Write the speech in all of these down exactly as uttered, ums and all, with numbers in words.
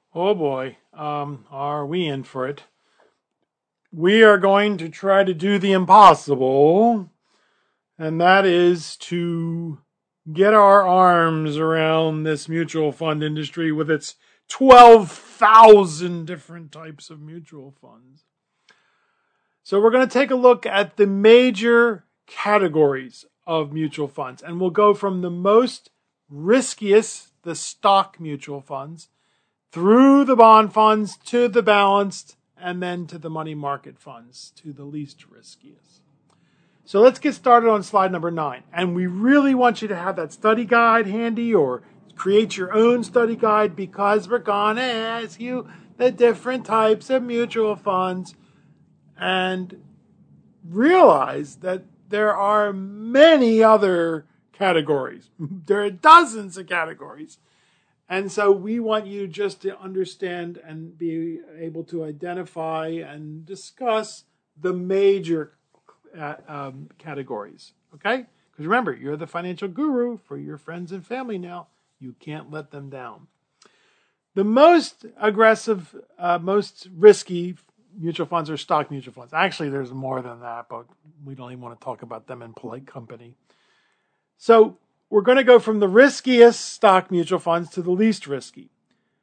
Oh boy, um, are we in for it? We are going to try to do the impossible, and that is to get our arms around this mutual fund industry with its twelve thousand different types of mutual funds. So we're going to take a look at the major categories of mutual funds, and we'll go from the most riskiest, the stock mutual funds, through the bond funds to the balanced, and then to the money market funds, to the least riskiest. So let's get started on slide number nine. And we really want you to have that study guide handy or create your own study guide because we're going to ask you the different types of mutual funds and realize that there are many other categories. There are dozens of categories. And so we want you just to understand and be able to identify and discuss the major uh, um, categories, okay? Because remember, you're the financial guru for your friends and family now. You can't let them down. The most aggressive, uh, most risky mutual funds are stock mutual funds. Actually, there's more than that, but we don't even want to talk about them in polite company. So we're going to go from the riskiest stock mutual funds to the least risky.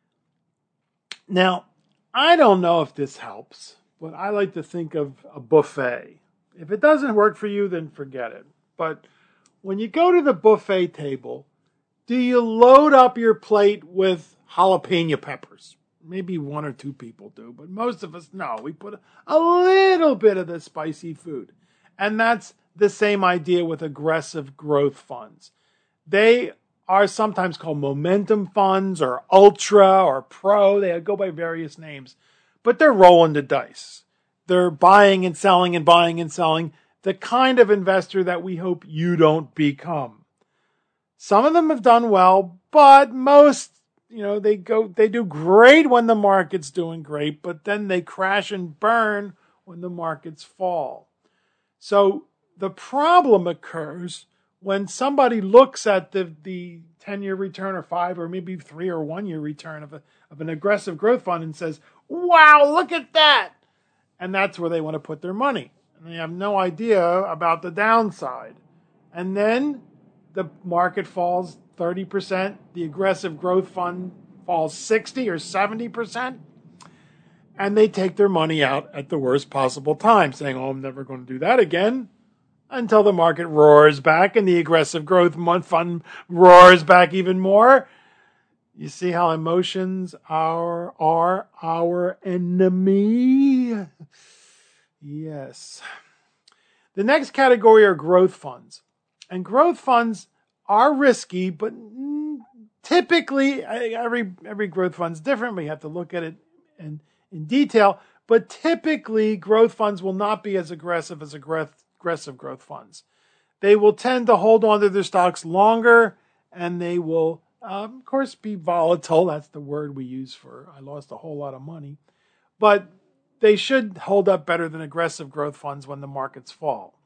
Now, I don't know if this helps, but I like to think of a buffet. If it doesn't work for you, then forget it. But when you go to the buffet table, do you load up your plate with jalapeno peppers? Maybe one or two people do, but most of us, no. We put a little bit of the spicy food. And that's the same idea with aggressive growth funds. They are sometimes called momentum funds or ultra or pro. They go by various names, but they're rolling the dice. They're buying and selling and buying and selling, the kind of investor that we hope you don't become. Some of them have done well, but most, you know, they go, they do great when the market's doing great, but then they crash and burn when the markets fall. So the problem occurs when somebody looks at the, the ten-year return or five or maybe three or one-year return of, a, of an aggressive growth fund and says, wow, look at that. And that's where they want to put their money. And they have no idea about the downside. And then the market falls thirty percent. The aggressive growth fund falls sixty or seventy percent. And they take their money out at the worst possible time, saying, oh, I'm never going to do that again. Until the market roars back and the aggressive growth fund roars back even more. You see how emotions are, are our enemy? Yes. The next category are growth funds. And growth funds are risky, but typically every every growth fund's different. We have to look at it in, in detail. But typically, growth funds will not be as aggressive as aggressive aggressive growth funds. They will tend to hold on to their stocks longer, and they will, um, of course, be volatile. That's the word we use for I lost a whole lot of money. But they should hold up better than aggressive growth funds when the markets fall.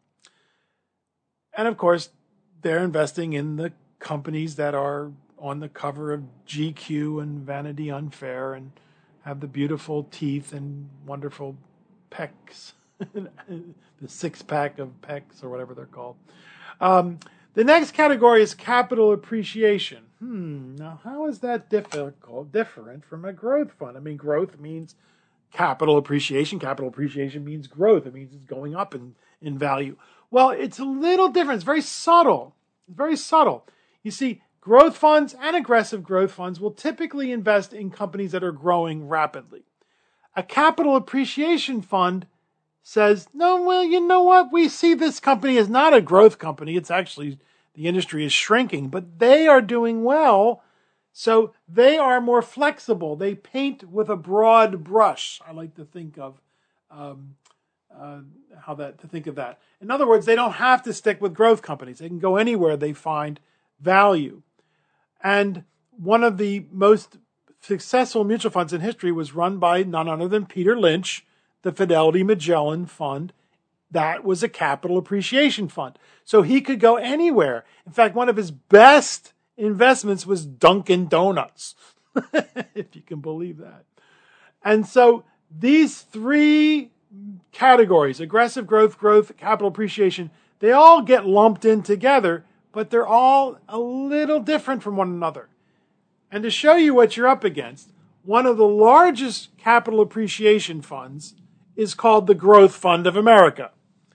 And of course, they're investing in the companies that are on the cover of G Q and Vanity Unfair and have the beautiful teeth and wonderful pecs. The six-pack of pecs or whatever they're called. Um, the next category is capital appreciation. Hmm, now how is that difficult, different from a growth fund? I mean, growth means capital appreciation. Capital appreciation means growth. It means it's going up in, in value. Well, it's a little different. It's very subtle. It's very subtle. You see, growth funds and aggressive growth funds will typically invest in companies that are growing rapidly. A capital appreciation fund says, no, well, you know what? We see this company is not a growth company. It's actually, the industry is shrinking, but they are doing well. So they are more flexible. They paint with a broad brush. I like to think of um, uh, how that, to think of that. In other words, they don't have to stick with growth companies. They can go anywhere they find value. And one of the most successful mutual funds in history was run by none other than Peter Lynch, the Fidelity Magellan Fund. That was a capital appreciation fund. So he could go anywhere. In fact, one of his best investments was Dunkin' Donuts. if you can believe that. And so these three categories, aggressive growth, growth, capital appreciation, they all get lumped in together, but they're all a little different from one another. And to show you what you're up against, one of the largest capital appreciation funds is called the Growth Fund of America.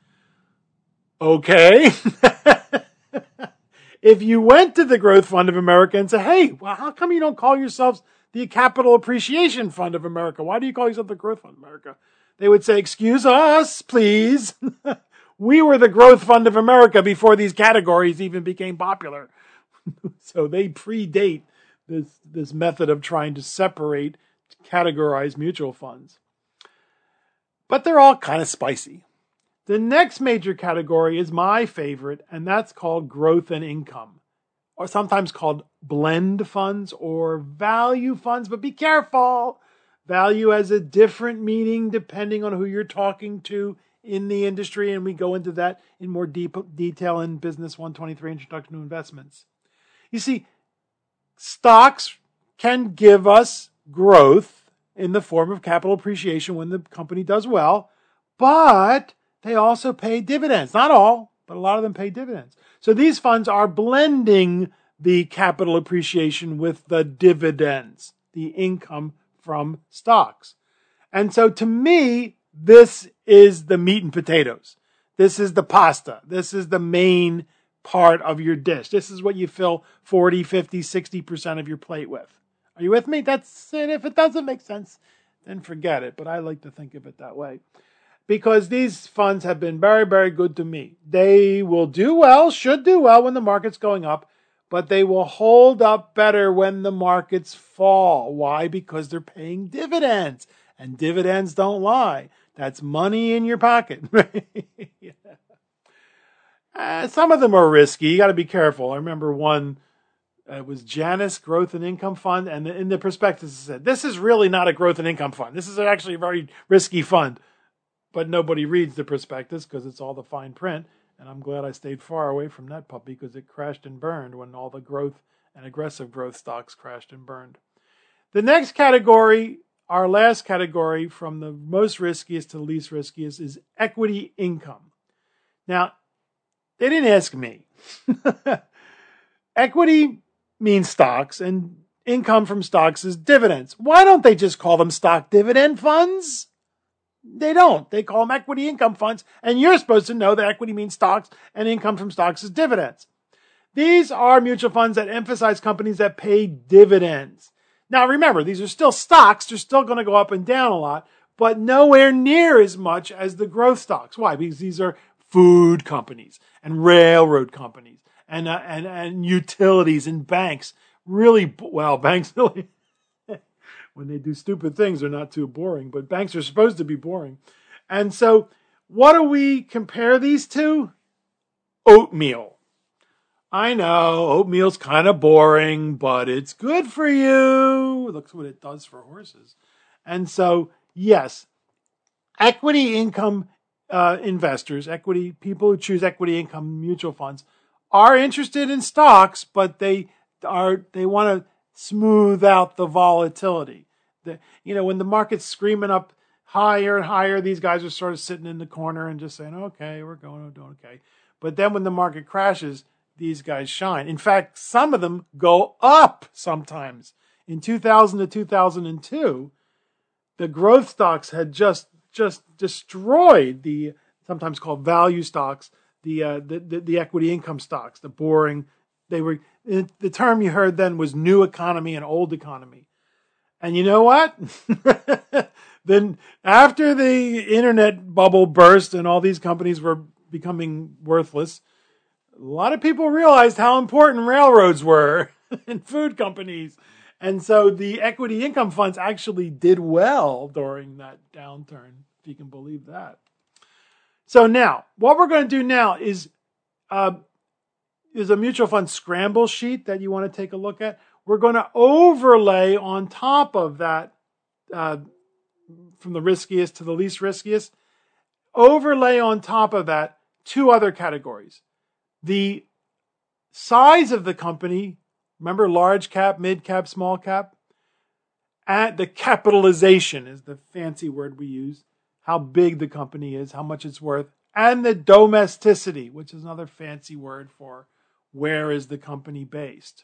Okay. If you went to the Growth Fund of America and said, hey, well, how come you don't call yourselves the Capital Appreciation Fund of America? Why do you call yourself the Growth Fund of America? They would say, excuse us, please. We were the Growth Fund of America before these categories even became popular. So they predate this, this method of trying to separate, categorize mutual funds. But they're all kind of spicy. The next major category is my favorite, and that's called growth and income, or sometimes called blend funds or value funds. But be careful. Value has a different meaning depending on who you're talking to in the industry, and we go into that in more deep detail in Business one twenty-three, Introduction to Investments. You see, stocks can give us growth in the form of capital appreciation when the company does well, but they also pay dividends. Not all, but a lot of them pay dividends. So these funds are blending the capital appreciation with the dividends, the income from stocks. And so to me, this is the meat and potatoes. This is the pasta. This is the main part of your dish. This is what you fill forty, fifty, sixty percent of your plate with. Are you with me? That's it. If it doesn't make sense, then forget it. But I like to think of it that way. Because these funds have been very, very good to me. They will do well, should do well when the market's going up, but they will hold up better when the markets fall. Why? Because they're paying dividends, and dividends don't lie. That's money in your pocket. Yeah. uh, some of them are risky. You got to be careful. I remember one, uh, it was Janus Growth and Income Fund, and in the prospectus it said, this is really not a growth and income fund. This is actually a very risky fund. But nobody reads the prospectus because it's all the fine print. And I'm glad I stayed far away from that puppy because it crashed and burned when all the growth and aggressive growth stocks crashed and burned. The next category, our last category from the most riskiest to the least riskiest, is equity income. Now, they didn't ask me. Equity means stocks and income from stocks is dividends. Why don't they just call them stock dividend funds? They don't. They call them equity income funds, and you're supposed to know that equity means stocks and income from stocks is dividends. These are mutual funds that emphasize companies that pay dividends. Now remember, these are still stocks. They're still going to go up and down a lot, but nowhere near as much as the growth stocks. Why? Because these are food companies and railroad companies and uh, and and utilities and banks. Really, well, banks really... When they do stupid things, they're not too boring, but banks are supposed to be boring. And so what do we compare these to? Oatmeal. I know, oatmeal's kind of boring, but it's good for you. Look what it does for horses. And so, yes, equity income uh, investors, equity people who choose equity income mutual funds are interested in stocks, but they are they want to smooth out the volatility. The, you know, when the market's screaming up higher and higher, these guys are sort of sitting in the corner and just saying, okay, we're going, we're doing okay. But then when the market crashes, these guys shine. In fact, some of them go up sometimes. In two thousand to two thousand two, the growth stocks had just just destroyed the sometimes called value stocks, the uh, the, the the equity income stocks, the boring. They were the term you heard then was new economy and old economy. And you know what? Then after the internet bubble burst and all these companies were becoming worthless, a lot of people realized how important railroads were and food companies. And so the equity income funds actually did well during that downturn, if you can believe that. So now, what we're going to do now is uh, is a mutual fund scramble sheet that you want to take a look at. We're going to overlay on top of that, uh, from the riskiest to the least riskiest, overlay on top of that two other categories. The size of the company, remember large cap, mid cap, small cap, And the capitalization is the fancy word we use, how big the company is, how much it's worth, and the domesticity, which is another fancy word for where is the company based.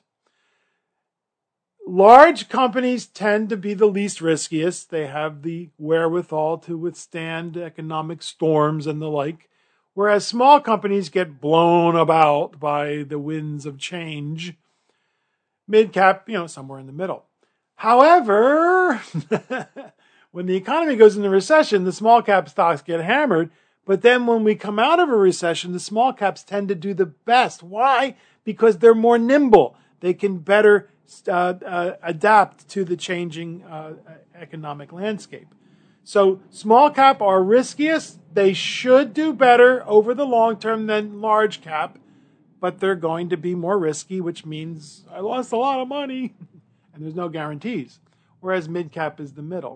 Large companies tend to be the least riskiest. They have the wherewithal to withstand economic storms and the like, whereas small companies get blown about by the winds of change. Mid-cap, you know, somewhere in the middle. However, when the economy goes into recession, the small cap stocks get hammered. But then when we come out of a recession, the small caps tend to do the best. Why? Because they're more nimble. They can better uh, uh, adapt to the changing uh, economic landscape. So small cap are riskiest. They should do better over the long term than large cap, but they're going to be more risky, which means I lost a lot of money. And there's no guarantees, whereas mid-cap is the middle.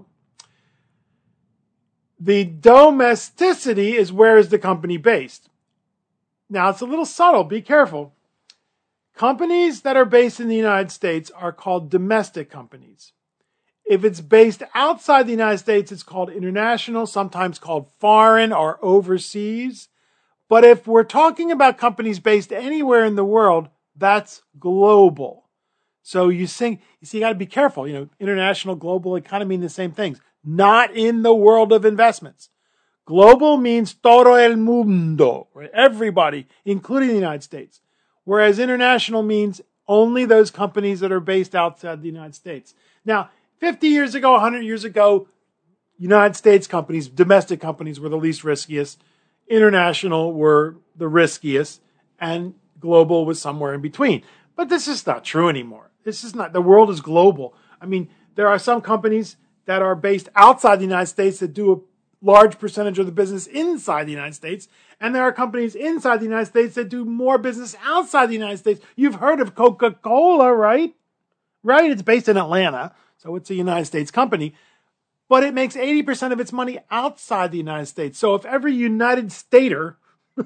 The domesticity is where is the company based. Now, it's a little subtle. Be careful. Companies that are based in the United States are called domestic companies. If it's based outside the United States, it's called international, sometimes called foreign or overseas. But if we're talking about companies based anywhere in the world, that's global. So you think, you see, you got to be careful. You know, international, global, they kind of mean the same things. Not in the world of investments. Global means todo el mundo, right? Everybody, including the United States. Whereas international means only those companies that are based outside the United States. Now, fifty years ago, one hundred years ago, United States companies, domestic companies were the least riskiest. International were the riskiest. And global was somewhere in between. But this is not true anymore. This is not, the world is global. I mean, there are some companies that are based outside the United States that do a large percentage of the business inside the United States. And there are companies inside the United States that do more business outside the United States. You've heard of Coca-Cola, right? Right? It's based in Atlanta, so it's a United States company. But it makes eighty percent of its money outside the United States. So if every United Stater,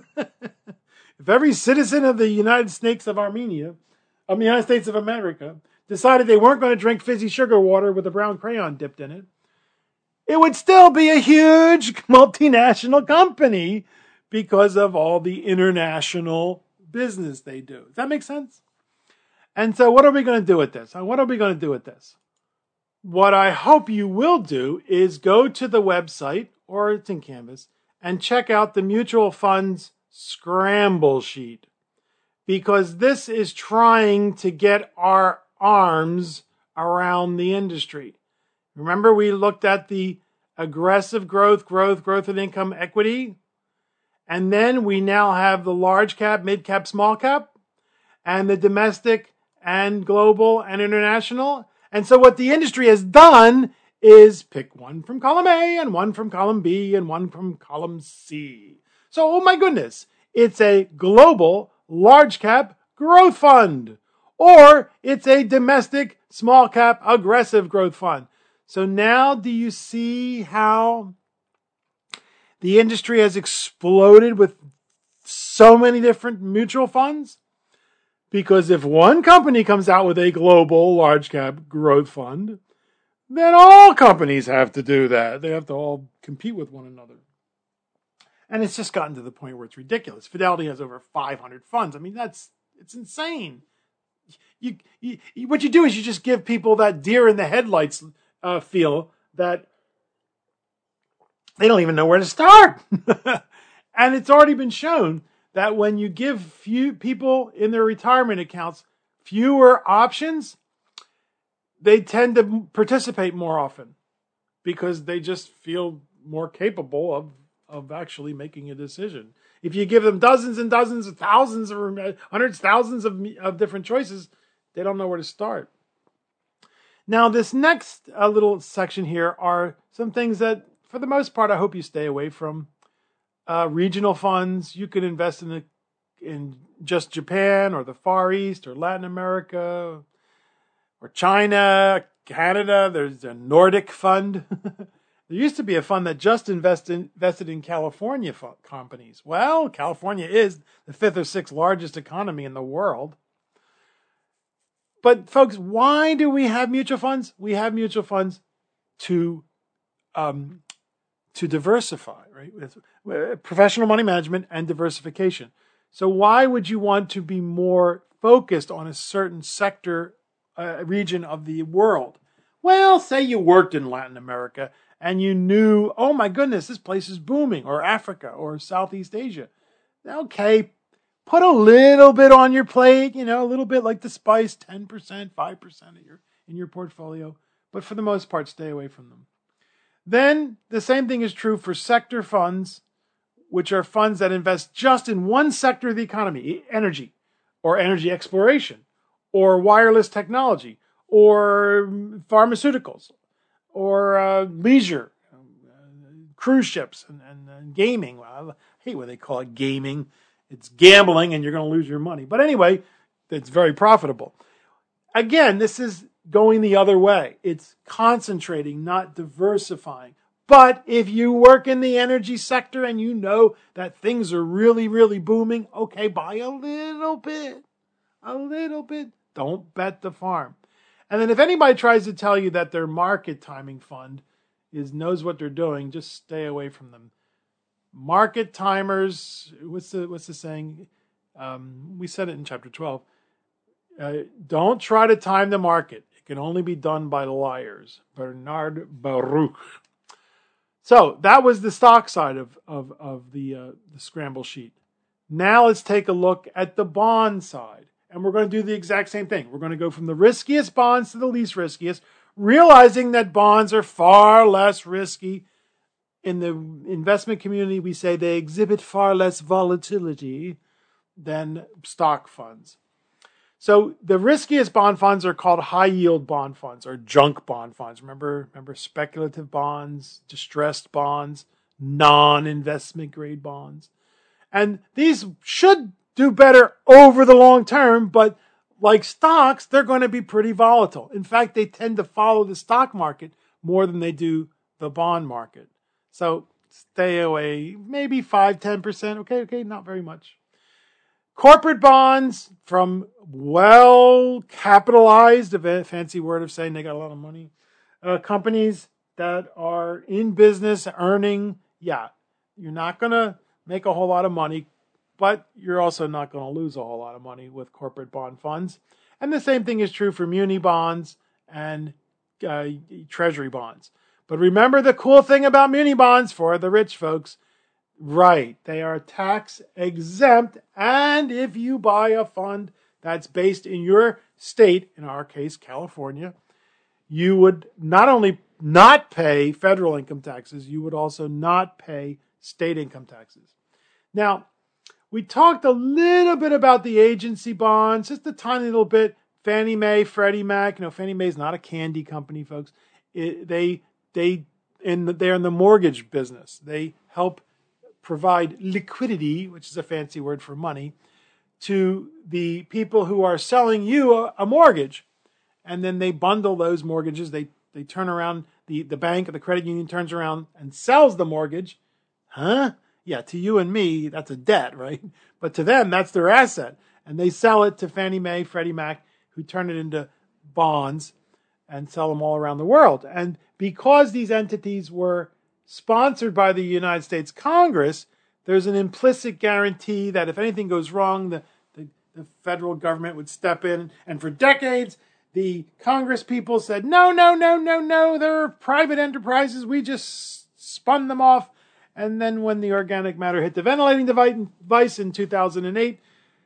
if every citizen of the United States of Armenia, of the United States of America, decided they weren't going to drink fizzy sugar water with a brown crayon dipped in it, it would still be a huge multinational company because of all the international business they do. Does that make sense? And so what are we going to do with this? What are we going to do with this? What I hope you will do is go to the website, or it's in Canvas, and check out the mutual funds scramble sheet. Because this is trying to get our arms around the industry. Remember, we looked at the aggressive growth, growth, growth and income equity. And then we now have the large cap, mid cap, small cap, and the domestic and global and international. And so what the industry has done is pick one from column A and one from column B and one from column C. So, oh my goodness, it's a global large cap growth fund, or it's a domestic small cap aggressive growth fund. So now do you see how the industry has exploded with so many different mutual funds? Because if one company comes out with a global large cap growth fund, then all companies have to do that. They have to all compete with one another. And it's just gotten to the point where it's ridiculous. Fidelity has over five hundred funds. I mean, that's, it's insane. You, you, what you do is you just give people that deer in the headlights uh, feel that they don't even know where to start. And it's already been shown that when you give few people in their retirement accounts fewer options, they tend to participate more often because they just feel more capable of of actually making a decision. If you give them dozens and dozens of thousands or hundreds, thousands of, of different choices, they don't know where to start. Now, this next uh, little section here are some things that, for the most part, I hope you stay away from. Uh, regional funds, you can invest in the, in just Japan or the Far East or Latin America or China, Canada. There's a Nordic fund. There used to be a fund that just invested invested in California companies. Well, California is the fifth or sixth largest economy in the world. But folks, why do we have mutual funds? We have mutual funds to um, to diversify, right? With professional money management and diversification. So why would you want to be more focused on a certain sector, uh, region of the world? Well, say you worked in Latin America and you knew, oh my goodness, this place is booming, or Africa or Southeast Asia. Okay, put a little bit on your plate, you know, a little bit like the spice, ten percent, five percent of your, in your portfolio. But for the most part, stay away from them. Then the same thing is true for sector funds, which are funds that invest just in one sector of the economy, energy, or energy exploration, or wireless technology, or pharmaceuticals, or uh, leisure, uh, cruise ships, and, and, and gaming. Well, I hate what they call it gaming. It's gambling, and you're going to lose your money. But anyway, it's very profitable. Again, this is going the other way. It's concentrating, not diversifying. But if you work in the energy sector and you know that things are really, really booming, okay, buy a little bit, a little bit. Don't bet the farm. And then if anybody tries to tell you that their market timing fund is knows what they're doing, just stay away from them. Market timers, what's the what's the saying? Um, we said it in chapter twelve. Uh, don't try to time the market. It can only be done by liars. Bernard Baruch. So that was the stock side of, of, of the, uh, the scramble sheet. Now let's take a look at the bond side. And we're going to do the exact same thing. We're going to go from the riskiest bonds to the least riskiest, realizing that bonds are far less risky. In the investment community, we say they exhibit far less volatility than stock funds. So the riskiest bond funds are called high-yield bond funds or junk bond funds. Remember, remember speculative bonds, distressed bonds, non-investment grade bonds. And these should do better over the long term, but like stocks, they're going to be pretty volatile. In fact, they tend to follow the stock market more than they do the bond market. So stay away, maybe five, ten percent. Okay, okay, not very much. Corporate bonds from well-capitalized, a fancy word of saying they got a lot of money, uh, companies that are in business earning, yeah, you're not going to make a whole lot of money, but you're also not going to lose a whole lot of money with corporate bond funds. And the same thing is true for muni bonds and uh, treasury bonds. But remember the cool thing about muni bonds for the rich folks. Right, they are tax exempt, and if you buy a fund that's based in your state, in our case, California, you would not only not pay federal income taxes, you would also not pay state income taxes. Now, we talked a little bit about the agency bonds, just a tiny little bit. Fannie Mae, Freddie Mac. You know, Fannie Mae is not a candy company, folks. It, they they in the, they're in the mortgage business. They help provide liquidity, which is a fancy word for money, to the people who are selling you a, a mortgage. And then they bundle those mortgages. They they turn around, the, the bank or the credit union turns around and sells the mortgage. Huh? Yeah, to you and me, that's a debt, right? But to them, that's their asset. And they sell it to Fannie Mae, Freddie Mac, who turn it into bonds and sell them all around the world. And because these entities were sponsored by the United States Congress, there's an implicit guarantee that if anything goes wrong, the, the, the federal government would step in. And for decades, the Congress people said, no, no, no, no, no, they're private enterprises. We just spun them off. And then when the organic matter hit the ventilating device in two thousand eight,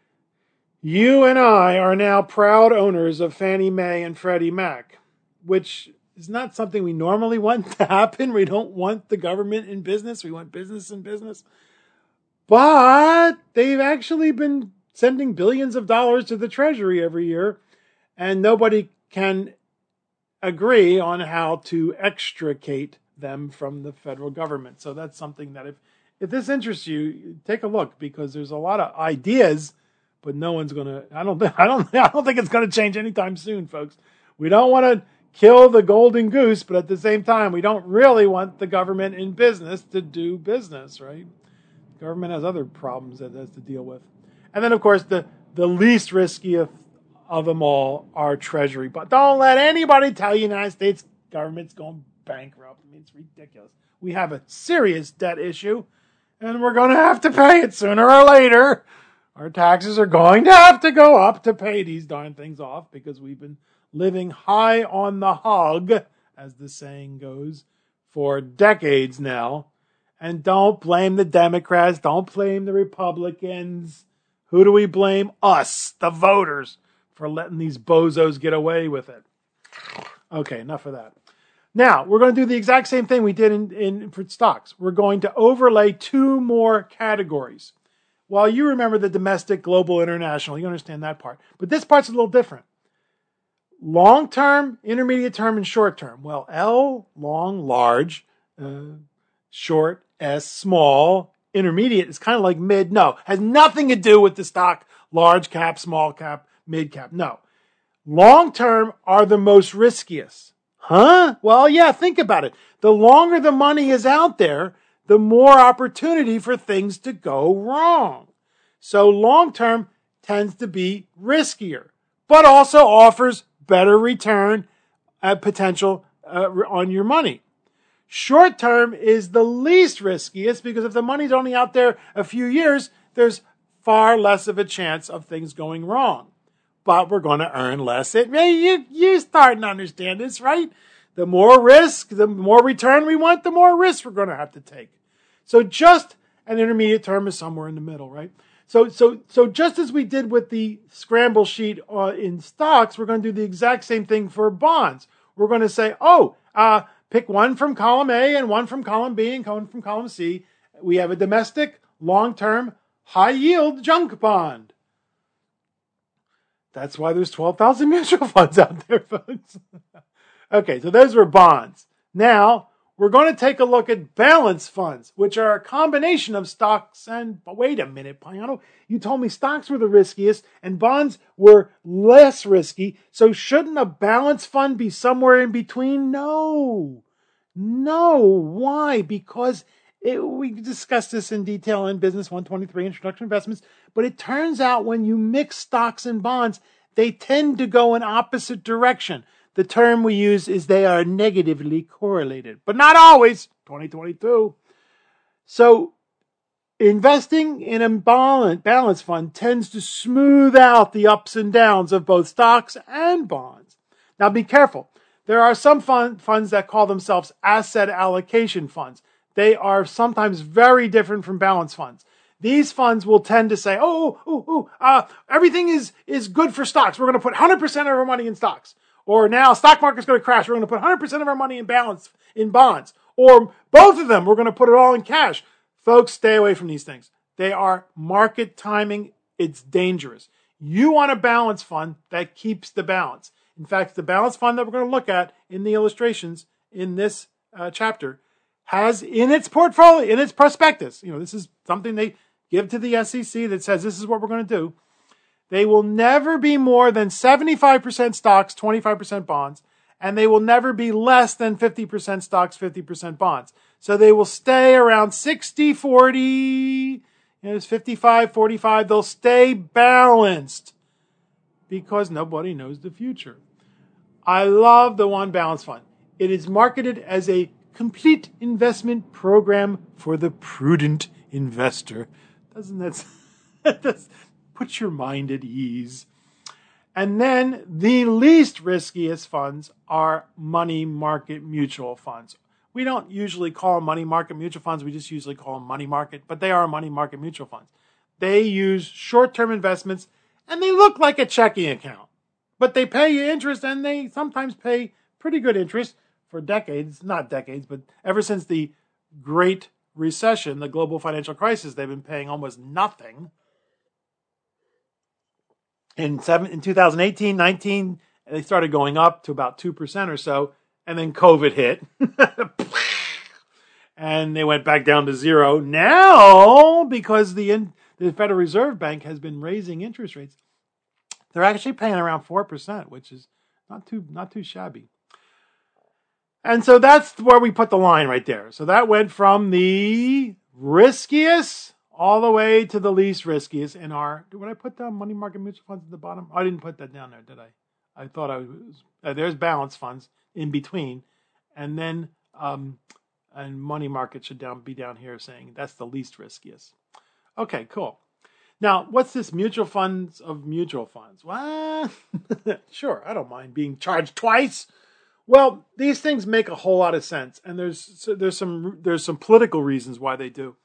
you and I are now proud owners of Fannie Mae and Freddie Mac, which is not something we normally want to happen. We don't want the government in business. We want business in business. But they've actually been sending billions of dollars to the Treasury every year, and nobody can agree on how to extricate them from the federal government. So that's something that if, if this interests you, take a look, because there's a lot of ideas, but no one's going to, I don't think, I don't, I don't think it's going to change anytime soon, folks. We don't want to kill the golden goose, but at the same time, we don't really want the government in business to do business, right? The government has other problems that it has to deal with. And then, of course, the, the least risky of, of them all are Treasury. But don't let anybody tell you the United States government's going bankrupt. I mean, it's ridiculous. We have a serious debt issue, and we're going to have to pay it sooner or later. Our taxes are going to have to go up to pay these darn things off because we've been living high on the hog, as the saying goes, for decades now. And don't blame the Democrats. Don't blame the Republicans. Who do we blame? Us, the voters, for letting these bozos get away with it. Okay, enough of that. Now, we're going to do the exact same thing we did in, in for stocks. We're going to overlay two more categories. While you remember the domestic, global, international, you understand that part. But this part's a little different. Long-term, intermediate term, and short-term. Well, L, long, large, uh, short, S, small, intermediate is kind of like mid. No, has nothing to do with the stock, large cap, small cap, mid cap. No. Long-term are the most riskiest. Huh? Well, yeah, think about it. The longer the money is out there, the more opportunity for things to go wrong. So long-term tends to be riskier, but also offers better return uh, potential uh, on your money. Short-term is the least riskiest because if the money's only out there a few years, there's far less of a chance of things going wrong. But we're going to earn less. It, you, you're starting to understand this, right? The more risk, the more return we want, the more risk we're going to have to take. So just an intermediate term is somewhere in the middle, right? So, so, so just as we did with the scramble sheet uh, in stocks, we're going to do the exact same thing for bonds. We're going to say, oh, uh, pick one from column A and one from column B and one from column C. We have a domestic, long-term, high-yield junk bond. That's why there's twelve thousand mutual funds out there, folks. Okay, so those were bonds. Now, we're going to take a look at balance funds, which are a combination of stocks and... But wait a minute, Payano. You told me stocks were the riskiest and bonds were less risky. So shouldn't a balance fund be somewhere in between? No. No. Why? Because it, we discussed this in detail in Business one twenty-three, Introduction to Investments. But it turns out when you mix stocks and bonds, they tend to go in opposite direction. The term we use is they are negatively correlated, but not always, twenty twenty-two. So investing in a balance fund tends to smooth out the ups and downs of both stocks and bonds. Now be careful. There are some fund, funds that call themselves asset allocation funds. They are sometimes very different from balance funds. These funds will tend to say, oh, oh, oh, uh, everything is, is good for stocks. We're going to put one hundred percent of our money in stocks. Or now stock market's going to crash. We're going to put one hundred percent of our money in balance in bonds. Or both of them, we're going to put it all in cash. Folks, stay away from these things. They are market timing. It's dangerous. You want a balance fund that keeps the balance. In fact, the balance fund that we're going to look at in the illustrations in this uh, chapter has in its portfolio, in its prospectus, you know, this is something they give to the S E C that says this is what we're going to do. They will never be more than seventy-five percent stocks, twenty-five percent bonds, and they will never be less than fifty percent stocks, fifty percent bonds. So they will stay around sixty forty, you know, it's fifty-five forty-five. They'll stay balanced because nobody knows the future. I love the One Balance Fund. It is marketed as a complete investment program for the prudent investor. Doesn't that... that's, put your mind at ease. And then the least riskiest funds are money market mutual funds. We don't usually call them money market mutual funds. We just usually call them money market, but they are money market mutual funds. They use short-term investments and they look like a checking account, but they pay you interest and they sometimes pay pretty good interest for decades, not decades, but ever since the Great Recession, the global financial crisis, they've been paying almost nothing. In, seven, in two thousand eighteen, nineteen, they started going up to about two percent or so, and then COVID hit. And they went back down to zero. Now, because the, the Federal Reserve Bank has been raising interest rates, they're actually paying around four percent, which is not too, not too shabby. And so that's where we put the line right there. So that went from the riskiest all the way to the least riskiest in our, did I put down money market mutual funds at the bottom? I didn't put that down there, did I? I thought I was, uh, there's balance funds in between. And then, um, and money market should down be down here saying that's the least riskiest. Okay, cool. Now, what's this mutual funds of mutual funds? Well, sure, I don't mind being charged twice. Well, these things make a whole lot of sense, and there's so there's some there's some political reasons why they do.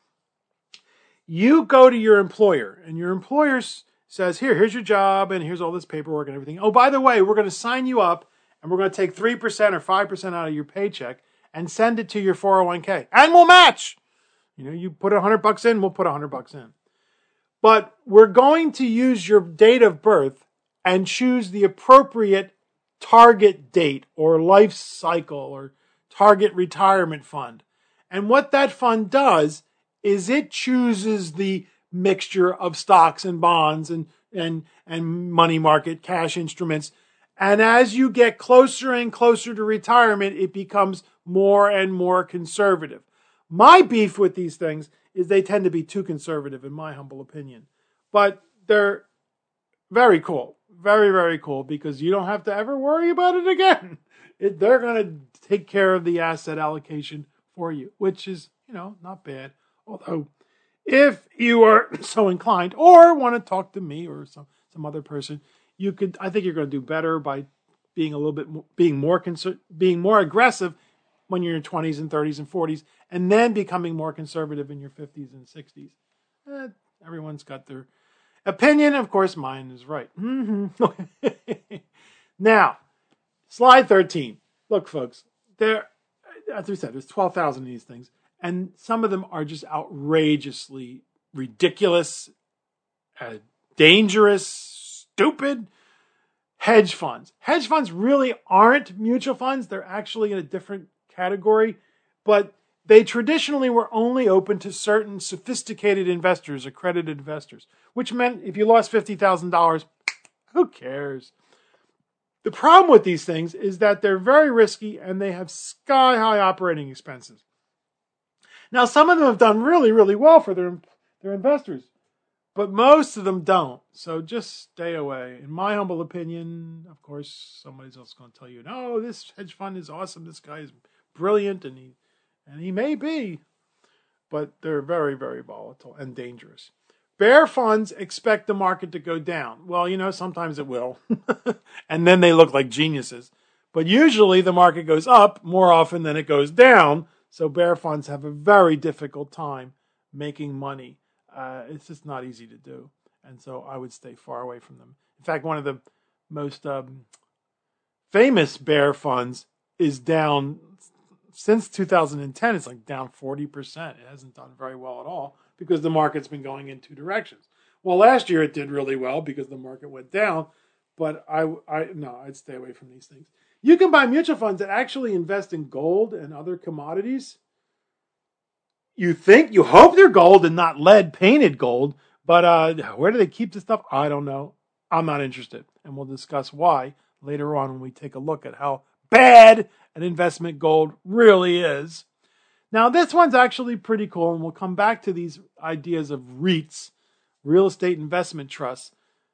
You go to your employer, and your employer says, "Here, here's your job, and here's all this paperwork and everything. Oh, by the way, we're going to sign you up, and we're going to take three percent or five percent out of your paycheck and send it to your four oh one k, and we'll match. You know, you put a hundred bucks in, we'll put a hundred bucks in." But we're going to use your date of birth and choose the appropriate target date or life cycle or target retirement fund. And what that fund does is it chooses the mixture of stocks and bonds and, and, and money market cash instruments. And as you get closer and closer to retirement, it becomes more and more conservative. My beef with these things is they tend to be too conservative, in my humble opinion. But they're very cool. Very, very cool, because you don't have to ever worry about it again. It, they're going to take care of the asset allocation for you, which is, you know, not bad. Although, if you are so inclined or want to talk to me or some, some other person, you could, I think you're going to do better by being a little bit, more, being more, conser- being more aggressive when you're in your twenties and thirties and forties, and then becoming more conservative in your fifties and sixties. Eh, everyone's got their opinion. Of course, mine is right. Mm-hmm. Now, slide thirteen. Look, folks, there, as we said, there's twelve thousand of these things, and some of them are just outrageously ridiculous, uh, dangerous, stupid. Hedge funds. Hedge funds really aren't mutual funds. They're actually in a different category, but they traditionally were only open to certain sophisticated investors, accredited investors, which meant if you lost fifty thousand dollars, who cares? The problem with these things is that they're very risky and they have sky-high operating expenses. Now, some of them have done really, really well for their, their investors, but most of them don't. So just stay away. In my humble opinion, of course, somebody else is going to tell you, no, this hedge fund is awesome. This guy is brilliant, and he and he may be, but they're very, very volatile and dangerous. Bear funds expect the market to go down. Well, you know, sometimes it will, and then they look like geniuses. But usually the market goes up more often than it goes down, so bear funds have a very difficult time making money. Uh, it's just not easy to do, and so I would stay far away from them. In fact, one of the most um, famous bear funds is down since two thousand ten. It's like down forty percent. It hasn't done very well at all because the market's been going in two directions. Well, last year it did really well because the market went down, but I, I no, I'd stay away from these things. You can buy mutual funds that actually invest in gold and other commodities. You think, you hope they're gold and not lead painted gold, but uh, where do they keep this stuff? I don't know. I'm not interested. And we'll discuss why later on when we take a look at how bad an investment gold really is. Now, this one's actually pretty cool, and we'll come back to these ideas of REITs, real estate investment trusts.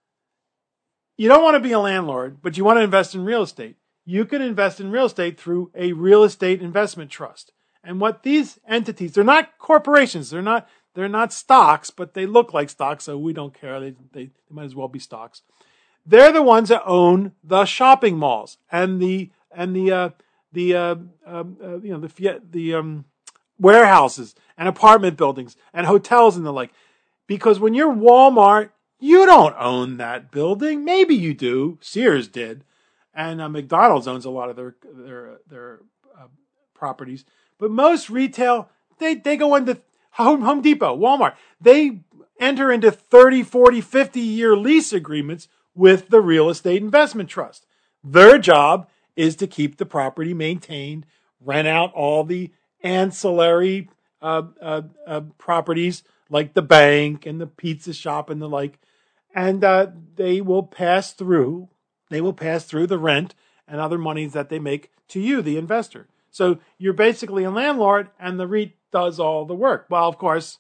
You don't want to be a landlord, but you want to invest in real estate. You can invest in real estate through a real estate investment trust. And what these entities, they're not corporations, they're not they're not stocks, but they look like stocks, so we don't care. They, they, they might as well be stocks. They're the ones that own the shopping malls and the and the uh, the uh, uh, uh, you know the the um, warehouses and apartment buildings and hotels and the like. Because when you're Walmart, you don't own that building. Maybe you do. Sears did, and uh, McDonald's owns a lot of their their their uh, properties. But most retail, they, they go into Home, Home Depot, Walmart. They enter into thirty, forty, fifty year lease agreements with the real estate investment trust. Their job is to keep the property maintained, rent out all the ancillary uh, uh, uh, properties like the bank and the pizza shop and the like. And uh, they will pass through, they will pass through the rent and other monies that they make to you, the investor. So you're basically a landlord, and the REIT does all the work. Well, of course,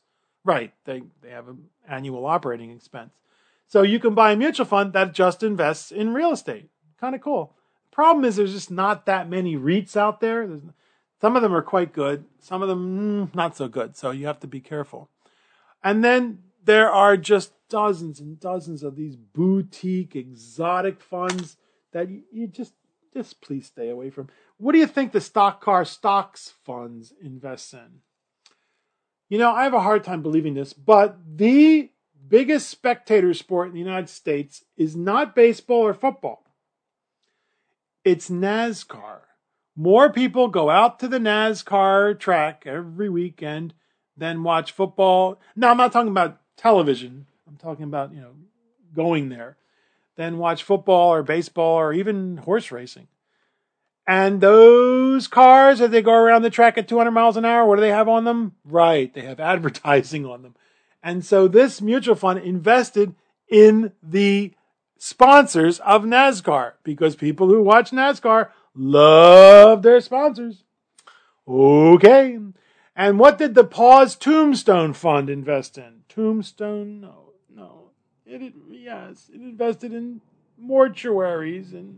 Right. They, they have an annual operating expense. So you can buy a mutual fund that just invests in real estate. Kind of cool. Problem is there's just not that many REITs out there. There's, some of them are quite good. Some of them, mm, not so good. So you have to be careful. And then there are just dozens and dozens of these boutique, exotic funds that you, you just, just please stay away from. What do you think the stock car stocks funds invest in? You know, I have a hard time believing this, but the biggest spectator sport in the United States is not baseball or football. It's NASCAR. More people go out to the NASCAR track every weekend than watch football. Now, I'm not talking about television. I'm talking about, you know, going there. Than watch football or baseball or even horse racing. And those cars, as they go around the track at two hundred miles an hour, what do they have on them? Right, they have advertising on them. And so this mutual fund invested in the sponsors of NASCAR because people who watch NASCAR love their sponsors. Okay. And what did the Pause Tombstone Fund invest in? Tombstone? No, no. It, it yes, it invested in mortuaries and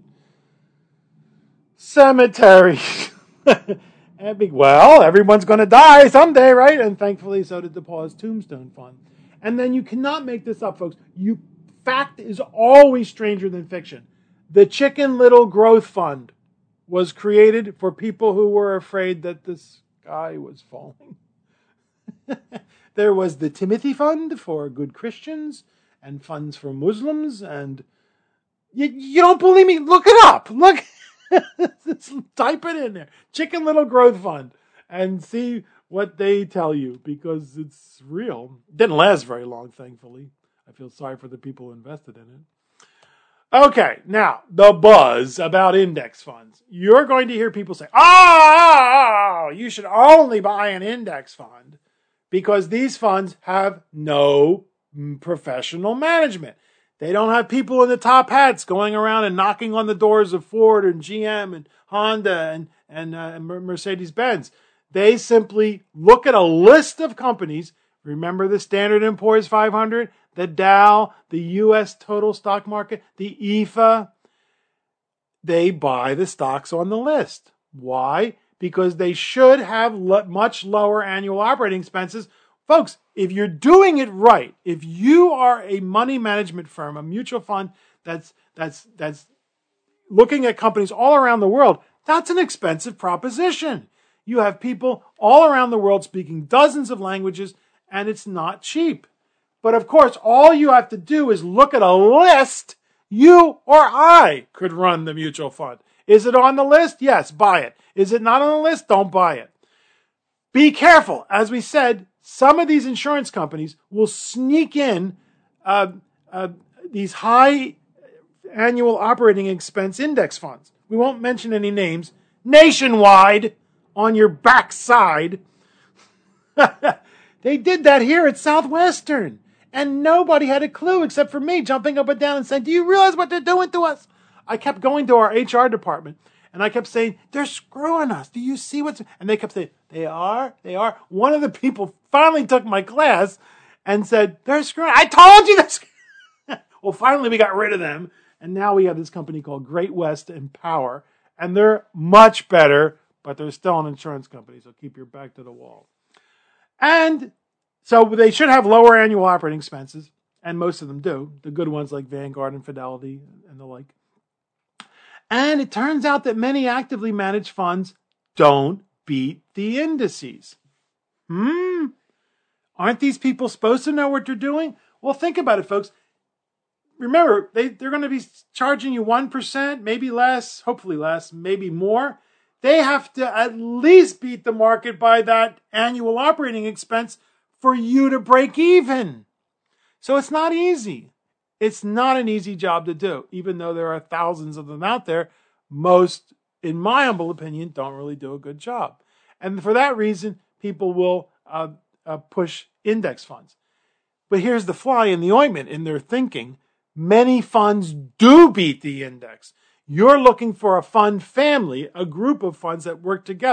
cemeteries. And be, well, everyone's going to die someday, right? And thankfully, so did the Pause Tombstone Fund. And then you cannot make this up, folks. You fact is always stranger than fiction. The Chicken Little Growth Fund was created for people who were afraid that the sky was falling. There was the Timothy Fund for good Christians and funds for Muslims. And you, you don't believe me? Look it up. Look. Type it in there. Chicken Little Growth Fund. And see what they tell you because it's real. Didn't last very long, thankfully. I feel sorry for the people who invested in it. Okay, now, the buzz about index funds. You're going to hear people say, oh, you should only buy an index fund because these funds have no professional management. They don't have people in the top hats going around and knocking on the doors of Ford and G M and Honda and, and uh, Mercedes-Benz. They simply look at a list of companies. Remember the Standard and Poor's five hundred, the Dow, the U S total stock market, the E F A. They buy the stocks on the list. Why? Because they should have lo- much lower annual operating expenses. Folks, if you're doing it right, if you are a money management firm, a mutual fund that's that's that's looking at companies all around the world, that's an expensive proposition. You have people all around the world speaking dozens of languages, and it's not cheap. But of course, all you have to do is look at a list. You or I could run the mutual fund. Is it on the list? Yes, buy it. Is it not on the list? Don't buy it. Be careful. As we said, some of these insurance companies will sneak in uh, uh, these high annual operating expense index funds. We won't mention any names. Nationwide, on your backside. They did that here at Southwestern. And nobody had a clue except for me jumping up and down and saying, do you realize what they're doing to us? I kept going to our H R department. And I kept saying, they're screwing us. Do you see what's... And they kept saying, they are, they are. One of the people finally took my class and said, they're screwing us. I told you this. Well, finally we got rid of them. And now we have this company called Great West Empower. And they're much better, but they're still an insurance company. So keep your back to the wall. And so they should have lower annual operating expenses. And most of them do. The good ones like Vanguard and Fidelity and the like. And it turns out that many actively managed funds don't beat the indices. Hmm? Aren't these people supposed to know what they're doing? Well, think about it, folks. Remember, they, they're going to be charging you one percent, maybe less, hopefully less, maybe more. They have to at least beat the market by that annual operating expense for you to break even. So it's not easy. It's not an easy job to do, even though there are thousands of them out there. Most, in my humble opinion, don't really do a good job. And for that reason, people will uh, uh, push index funds. But here's the fly in the ointment in their thinking. Many funds do beat the index. You're looking for a fund family, a group of funds that work together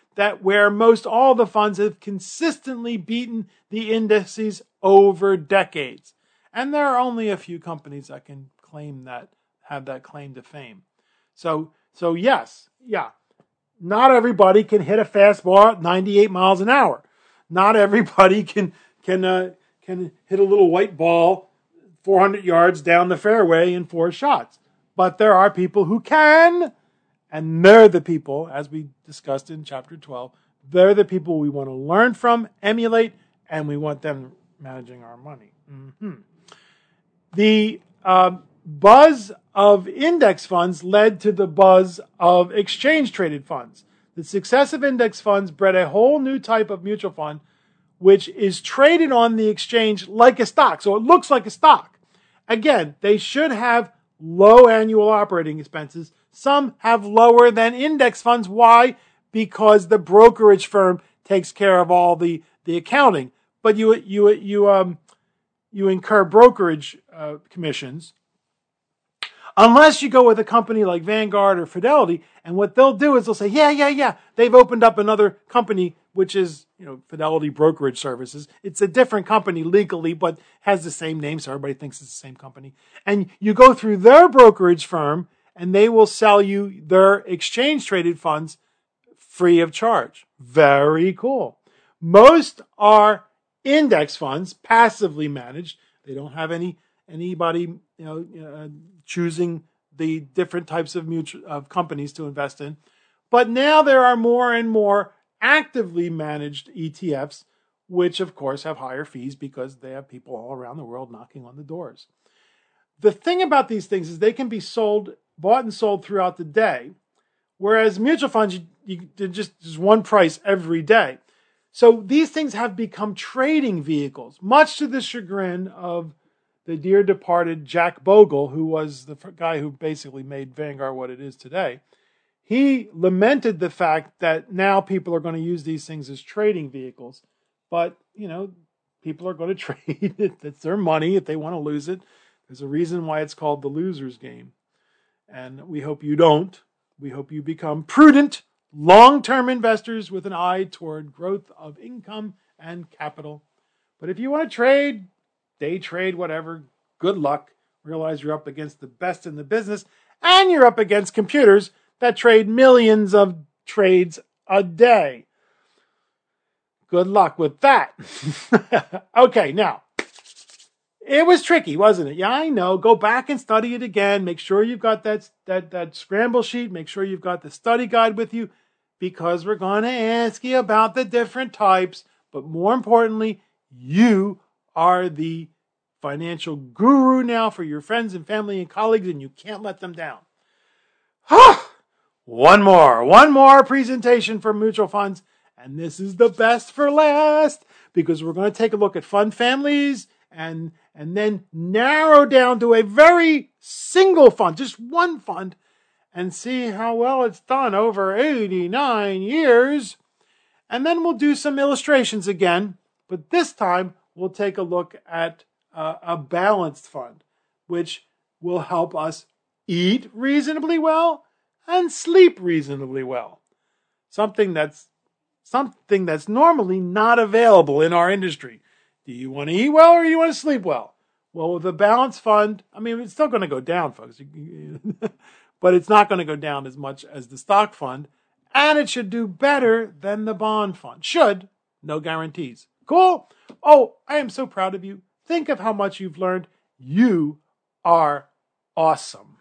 that where most all the funds have consistently beaten the indices over decades. And there are only a few companies that can claim that, have that claim to fame. So, so yes, yeah, not everybody can hit a fastball at ninety-eight miles an hour. Not everybody can can uh, can hit a little white ball four hundred yards down the fairway in four shots. But there are people who can, and they're the people, as we discussed in chapter twelve, they're the people we want to learn from, emulate, and we want them managing our money. Mm-hmm. The uh, buzz of index funds led to the buzz of exchange-traded funds. The success of index funds bred a whole new type of mutual fund, which is traded on the exchange like a stock. So it looks like a stock. Again, they should have low annual operating expenses. Some have lower than index funds. Why? Because the brokerage firm takes care of all the, the accounting. But you you you um you incur brokerage uh, commissions unless you go with a company like Vanguard or Fidelity. And what they'll do is they'll say, yeah, yeah, yeah, they've opened up another company, which is, you know, Fidelity Brokerage Services. It's a different company legally, but has the same name, so everybody thinks it's the same company. And you go through their brokerage firm, and they will sell you their exchange-traded funds free of charge. Very cool. Most are index funds, passively managed. They don't have any anybody, you know, uh, choosing the different types of mutual of companies to invest in. But now there are more and more actively managed E T Fs, which of course have higher fees because they have people all around the world knocking on the doors. The thing about these things is they can be sold, bought and sold throughout the day, whereas mutual funds, you, you just just one price every day. So these things have become trading vehicles, much to the chagrin of the dear departed Jack Bogle, who was the guy who basically made Vanguard what it is today. He lamented the fact that now people are going to use these things as trading vehicles. But, you know, people are going to trade it. It's their money if they want to lose it. There's a reason why it's called the loser's game. And we hope you don't. We hope you become prudent, long-term investors with an eye toward growth of income and capital. But if you want to trade, day trade, whatever, good luck. Realize you're up against the best in the business, and you're up against computers that trade millions of trades a day. Good luck with that. Okay, now, it was tricky, wasn't it? Yeah, I know. Go back and study it again. Make sure you've got that, that, that scramble sheet. Make sure you've got the study guide with you, because we're going to ask you about the different types. But more importantly, you are the financial guru now for your friends and family and colleagues, and you can't let them down. One more, one more presentation for mutual funds, and this is the best for last, because we're going to take a look at fund families and, and then narrow down to a very single fund, just one fund, and see how well it's done over eighty-nine years. And then we'll do some illustrations again, but this time we'll take a look at uh, a balanced fund, which will help us eat reasonably well and sleep reasonably well. Something that's something that's normally not available in our industry. Do you want to eat well or do you want to sleep well? Well, with a balanced fund, I mean, it's still going to go down, folks, but it's not going to go down as much as the stock fund, and it should do better than the bond fund. Should, no guarantees. Cool? Oh, I am so proud of you. Think of how much you've learned. You are awesome.